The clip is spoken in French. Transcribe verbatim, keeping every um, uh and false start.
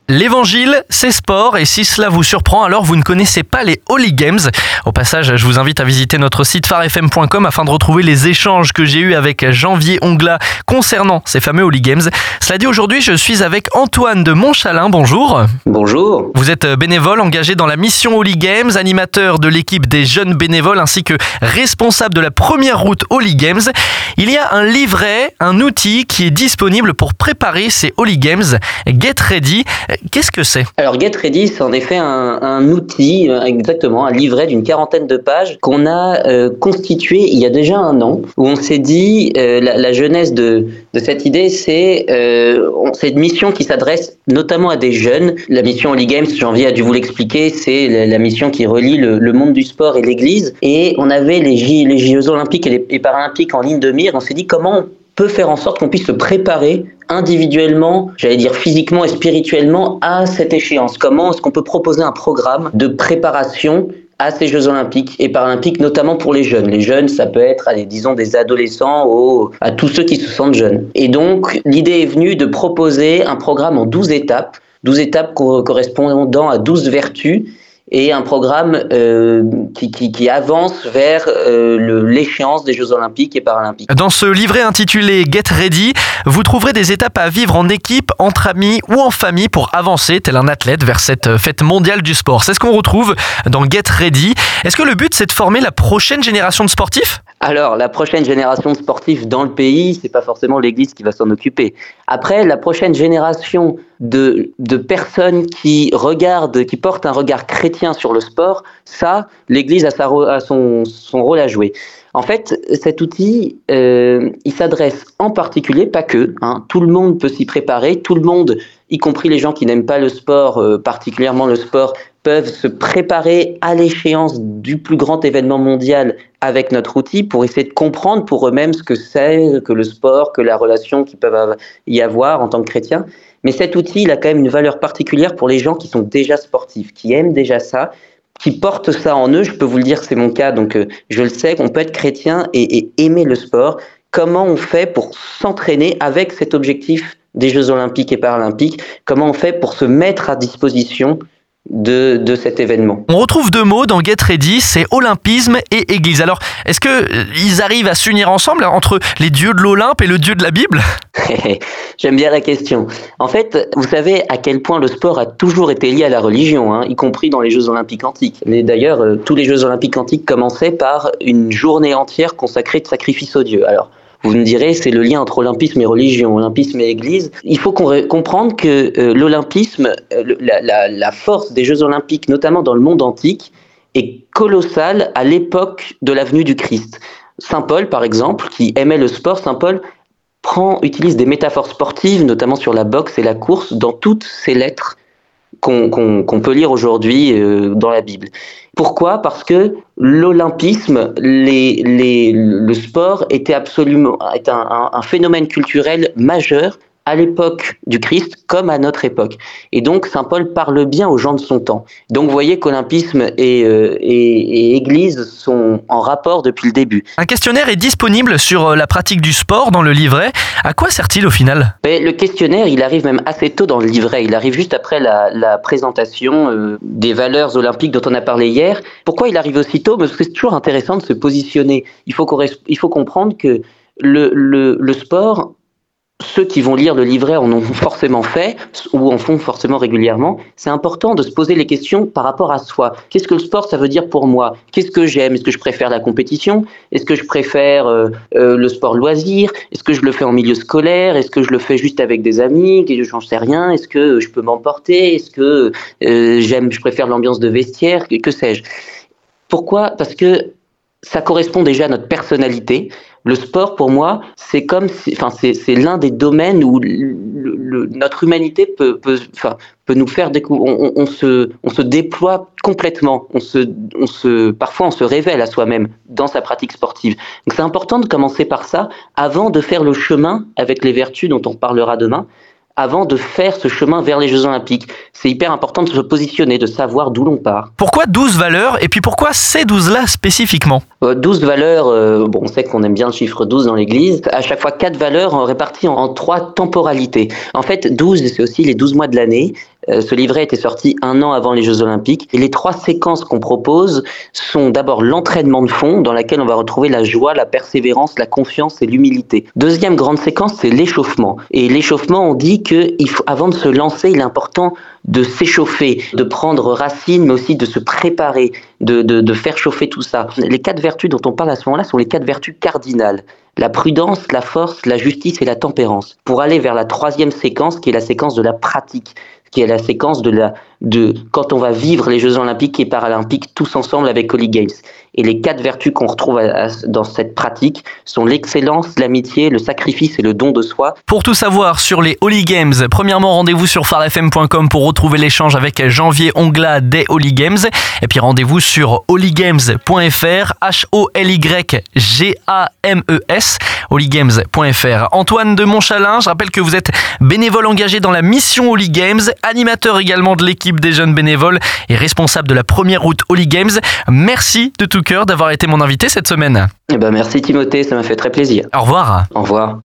L'évangile, c'est sport et si cela vous surprend, alors vous ne connaissez pas les Holy Games. Au passage, je vous invite à visiter notre site phare f m point com afin de retrouver les échanges que j'ai eus avec Janvier Ongla concernant ces fameux Holy Games. Cela dit, aujourd'hui, je suis avec Antoine de Montchalin. Bonjour. Bonjour. Vous êtes bénévole engagé dans la mission Holy Games, animateur de l'équipe des jeunes bénévoles ainsi que responsable de la première route Holy Games. Il y a un livret, un outil qui est disponible pour préparer ces Holy Games, Get Ready. Qu'est-ce que c'est ? Alors Get Ready, c'est en effet un, un outil, exactement, un livret d'une quarantaine de pages qu'on a euh, constitué il y a déjà un an, où on s'est dit, euh, la, la jeunesse de, de cette idée, c'est, euh, c'est une mission qui s'adresse notamment à des jeunes. La mission Holy Games, Janvier a dû vous l'expliquer, c'est la, la mission qui relie le, le monde du sport et l'église. Et on avait les, J, les Jeux olympiques et les, les paralympiques en ligne de mire. On s'est dit comment on peut faire en sorte qu'on puisse se préparer individuellement, j'allais dire physiquement et spirituellement à cette échéance. Comment est-ce qu'on peut proposer un programme de préparation à ces Jeux olympiques et paralympiques, notamment pour les jeunes. Les jeunes, ça peut être, allez, disons, des adolescents ou à tous ceux qui se sentent jeunes. Et donc, l'idée est venue de proposer un programme en douze étapes, douze étapes co- correspondant à douze vertus, et un programme euh, qui, qui, qui avance vers euh, le, l'échéance des Jeux olympiques et paralympiques. Dans ce livret intitulé Get Ready, vous trouverez des étapes à vivre en équipe, entre amis ou en famille pour avancer tel un athlète vers cette fête mondiale du sport. C'est ce qu'on retrouve dans Get Ready. Est-ce que le but, c'est de former la prochaine génération de sportifs ? Alors, la prochaine génération de sportifs dans le pays, c'est pas forcément l'Église qui va s'en occuper. Après, la prochaine génération de, de personnes qui regardent, qui portent un regard chrétien sur le sport, ça, l'Église a, sa, a son, son rôle à jouer. En fait, cet outil, euh, il s'adresse en particulier, pas que, hein, tout le monde peut s'y préparer, tout le monde, y compris les gens qui n'aiment pas le sport, euh, particulièrement le sport, peuvent se préparer à l'échéance du plus grand événement mondial avec notre outil pour essayer de comprendre pour eux-mêmes ce que c'est que le sport, que la relation qu'ils peuvent y avoir en tant que chrétiens. Mais cet outil, il a quand même une valeur particulière pour les gens qui sont déjà sportifs, qui aiment déjà ça, qui portent ça en eux. Je peux vous le dire, c'est mon cas, donc euh, je le sais, qu'on peut être chrétien et, et aimer le sport. Comment on fait pour s'entraîner avec cet objectif des Jeux olympiques et paralympiques ? Comment on fait pour se mettre à disposition De, de cet événement. On retrouve deux mots dans Get Ready, c'est olympisme et église. Alors, est-ce qu'ils arrivent à s'unir ensemble entre les dieux de l'Olympe et le dieu de la Bible ? J'aime bien la question. En fait, vous savez à quel point le sport a toujours été lié à la religion, hein, y compris dans les Jeux olympiques antiques. Et d'ailleurs, euh, tous les Jeux olympiques antiques commençaient par une journée entière consacrée de sacrifice aux dieux. Alors, vous me direz, c'est le lien entre olympisme et religion, olympisme et église. Il faut qu'on re- comprendre que euh, l'olympisme, euh, la, la, la force des Jeux olympiques, notamment dans le monde antique, est colossale à l'époque de la venue du Christ. Saint Paul, par exemple, qui aimait le sport, Saint Paul prend, utilise des métaphores sportives, notamment sur la boxe et la course, dans toutes ses lettres qu'on, qu'on, qu'on peut lire aujourd'hui euh, dans la Bible. Pourquoi ? Parce que l'olympisme, les, les, le sport était absolument est un, un, un phénomène culturel majeur à l'époque du Christ comme à notre époque. Et donc, Saint Paul parle bien aux gens de son temps. Donc, vous voyez qu'olympisme et, euh, et, et église sont en rapport depuis le début. Un questionnaire est disponible sur la pratique du sport dans le livret. À quoi sert-il au final ? Mais le questionnaire, il arrive même assez tôt dans le livret. Il arrive juste après la, la présentation euh, des valeurs olympiques dont on a parlé hier. Pourquoi il arrive aussi tôt ? Parce que c'est toujours intéressant de se positionner. Il faut, il faut comprendre que le, le, le sport... Ceux qui vont lire le livret en ont forcément fait ou en font forcément régulièrement. C'est important de se poser les questions par rapport à soi. Qu'est-ce que le sport, ça veut dire pour moi ? Qu'est-ce que j'aime ? Est-ce que je préfère la compétition ? Est-ce que je préfère euh, euh, le sport loisir ? Est-ce que je le fais en milieu scolaire ? Est-ce que je le fais juste avec des amis ? J'en sais rien. Est-ce que je peux m'emporter ? Est-ce que euh, j'aime, je préfère l'ambiance de vestiaire ? Que, que sais-je ? Pourquoi ? Parce que ça correspond déjà à notre personnalité. Le sport, pour moi, c'est comme, si, enfin, c'est, c'est l'un des domaines où le, le, notre humanité peut, peut, enfin, peut nous faire découvrir. On, on se, on se déploie complètement. On se, on se, parfois, on se révèle à soi-même dans sa pratique sportive. Donc, c'est important de commencer par ça avant de faire le chemin avec les vertus dont on parlera demain. Avant de faire ce chemin vers les Jeux Olympiques. C'est hyper important de se positionner, de savoir d'où l'on part. Pourquoi douze valeurs et puis pourquoi ces douze-là spécifiquement ? euh, douze valeurs, euh, bon, on sait qu'on aime bien le chiffre douze dans l'Église. À chaque fois, quatre valeurs réparties en, en trois temporalités. En fait, douze, c'est aussi les douze mois de l'année. Euh, ce livret était sorti un an avant les Jeux Olympiques. Et les trois séquences qu'on propose sont d'abord l'entraînement de fond, dans laquelle on va retrouver la joie, la persévérance, la confiance et l'humilité. Deuxième grande séquence, c'est l'échauffement. Et l'échauffement, on dit que il faut, avant de se lancer, il est important de s'échauffer, de prendre racine, mais aussi de se préparer, de, de, de faire chauffer tout ça. Les quatre vertus dont on parle à ce moment-là sont les quatre vertus cardinales. La prudence, la force, la justice et la tempérance. Pour aller vers la troisième séquence, qui est la séquence de la pratique, qui est la séquence de la de quand on va vivre les Jeux Olympiques et Paralympiques tous ensemble avec Holy Games. Et les quatre vertus qu'on retrouve à, à, dans cette pratique sont l'excellence, l'amitié, le sacrifice et le don de soi. Pour tout savoir sur les Holy Games, premièrement, rendez-vous sur phare f m point com pour retrouver l'échange avec Janvier Ongla des Holy Games. Et puis rendez-vous sur holy games point f r, H O L Y G A M E S, holy games point f r. Antoine de Montchalin, je rappelle que vous êtes bénévole engagé dans la mission Holy Games, animateur également de l'équipe des jeunes bénévoles et responsable de la première route Holy Games. Merci de tout cœur d'avoir été mon invité cette semaine. Eh ben merci Timothée, ça m'a fait très plaisir. Au revoir. Au revoir.